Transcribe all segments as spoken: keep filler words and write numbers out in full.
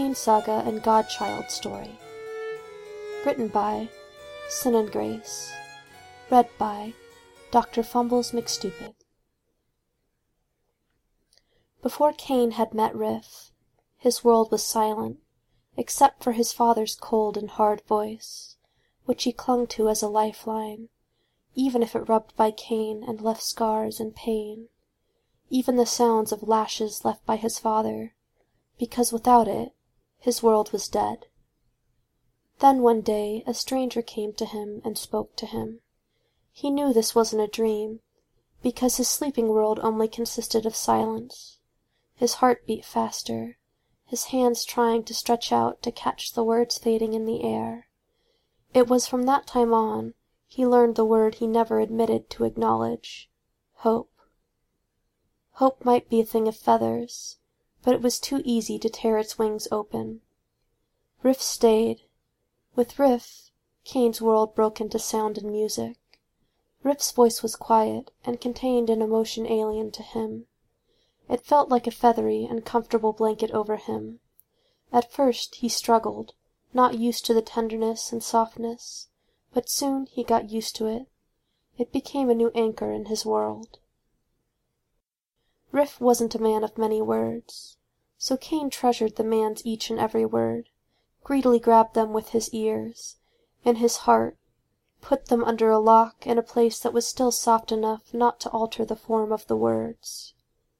Cain Saga and Godchild Story. Written by Sin and Grace. Read by Doctor Fumbles McStupid. Before Cain had met Rif, his world was silent, except for his father's cold and hard voice, which he clung to as a lifeline, even if it rubbed by Cain and left scars and pain, even the sounds of lashes left by his father, because without it, his world was dead. Then one day a stranger came to him and spoke to him. He knew this wasn't a dream, because his sleeping world only consisted of silence. His heart beat faster, his hands trying to stretch out to catch the words fading in the air. It was from that time on he learned the word he never admitted to acknowledge: hope. Hope might be a thing of feathers, but it was too easy to tear its wings open. Rif stayed. With Rif, Cain's world broke into sound and music. Rif's voice was quiet and contained an emotion alien to him. It felt like a feathery and comfortable blanket over him. At first he struggled, not used to the tenderness and softness, but soon he got used to it. It became a new anchor in his world. Rif wasn't a man of many words, so Cain treasured the man's each and every word, greedily grabbed them with his ears, in his heart, put them under a lock in a place that was still soft enough not to alter the form of the words.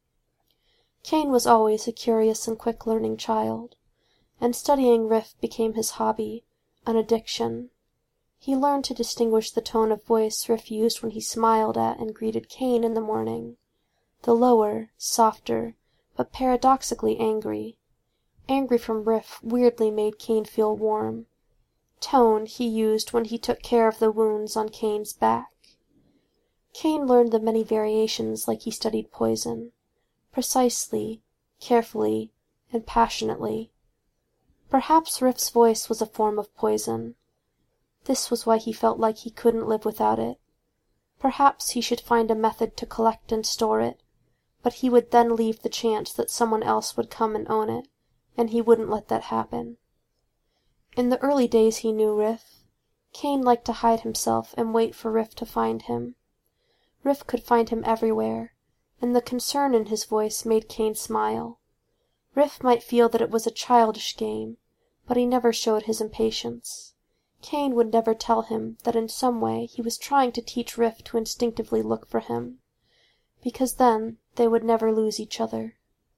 Cain was always a curious and quick-learning child, and studying Rif became his hobby, an addiction. He learned to distinguish the tone of voice Rif used when he smiled at and greeted Cain in the morning. The lower, softer, but paradoxically angry. Angry from Rif weirdly made Cain feel warm. Tone he used when he took care of the wounds on Cain's back. Cain learned the many variations like he studied poison, precisely, carefully, and passionately. Perhaps Rif's voice was a form of poison. This was why he felt like he couldn't live without it. Perhaps he should find a method to collect and store it, but he would then leave the chance that someone else would come and own it, and he wouldn't let that happen. In the early days he knew Rif, Cain liked to hide himself and wait for Rif to find him. Rif could find him everywhere, and the concern in his voice made Cain smile. Rif might feel that it was a childish game, but he never showed his impatience. Cain would never tell him that in some way he was trying to teach Rif to instinctively look for him, because then they would never lose each other.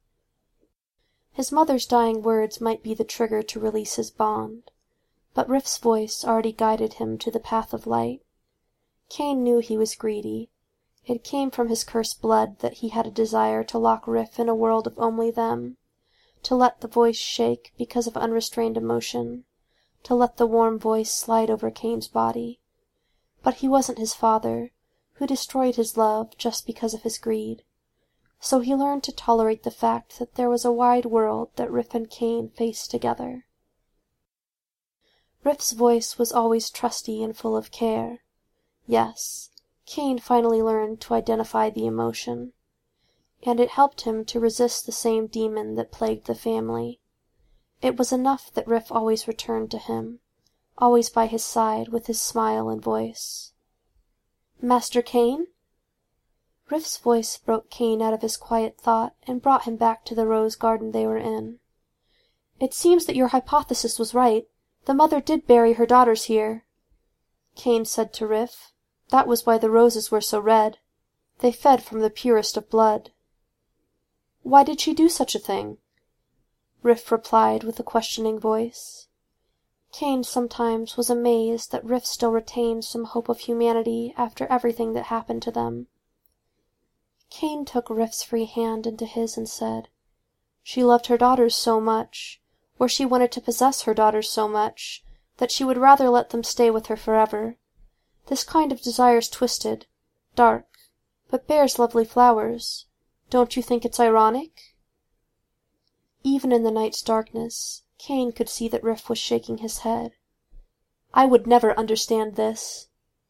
His mother's dying words might be the trigger to release his bond, but Rif's voice already guided him to the path of light. Cain knew he was greedy. It came from his cursed blood that he had a desire to lock Rif in a world of only them, to let the voice shake because of unrestrained emotion, to let the warm voice slide over Cain's body. But he wasn't his father, who destroyed his love just because of his greed. So he learned to tolerate the fact that there was a wide world that Rif and Cain faced together. Rif's voice was always trusty and full of care. Yes, Cain finally learned to identify the emotion, and it helped him to resist the same demon that plagued the family. It was enough that Rif always returned to him, always by his side with his smile and voice. "Master Cain?" Rif's voice broke Cain out of his quiet thought and brought him back to the rose garden they were in. "It seems that your hypothesis was right. The mother did bury her daughters here." Cain said to Rif, "That was why the roses were so red. They fed from the purest of blood." "Why did she do such a thing?" Rif replied with a questioning voice. Cain sometimes was amazed that Rif still retained some hope of humanity after everything that happened to them. Cain took Rif's free hand into his and said, "She loved her daughters so much, or she wanted to possess her daughters so much, that she would rather let them stay with her forever. This kind of desire's twisted, dark, but bears lovely flowers. Don't you think it's ironic?" Even in the night's darkness, Cain could see that Rif was shaking his head. "I would never understand this."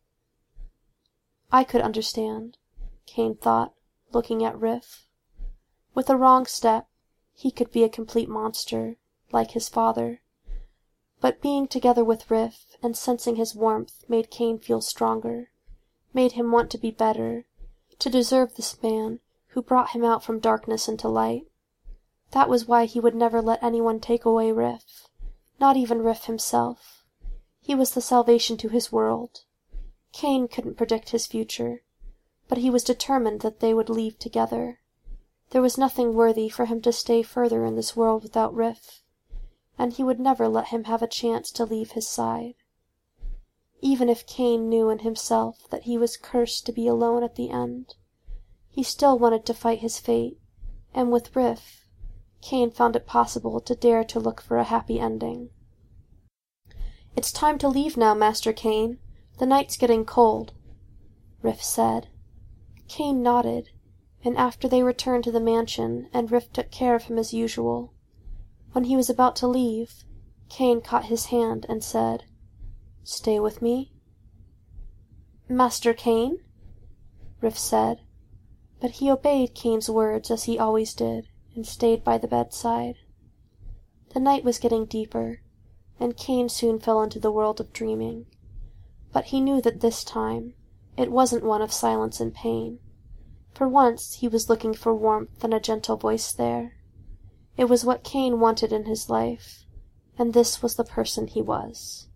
I could understand, Cain thought, looking at Rif. With a wrong step, he could be a complete monster, like his father. But being together with Rif and sensing his warmth made Cain feel stronger, made him want to be better, to deserve this man who brought him out from darkness into light. That was why he would never let anyone take away Rif, not even Rif himself. He was the salvation to his world. Cain couldn't predict his future, but he was determined that they would leave together. There was nothing worthy for him to stay further in this world without Rif, and he would never let him have a chance to leave his side. Even if Cain knew in himself that he was cursed to be alone at the end, he still wanted to fight his fate, and with Rif, Cain found it possible to dare to look for a happy ending. "It's time to leave now, Master Cain. The night's getting cold," Rif said. Cain nodded, and after they returned to the mansion and Rif took care of him as usual, when he was about to leave, Cain caught his hand and said, "Stay with me?" "Master Cain?" Rif said, but he obeyed Cain's words as he always did, and stayed by the bedside. The night was getting deeper, and Cain soon fell into the world of dreaming. But he knew that this time it wasn't one of silence and pain. For once he was looking for warmth and a gentle voice there. It was what Cain wanted in his life, and this was the person he was.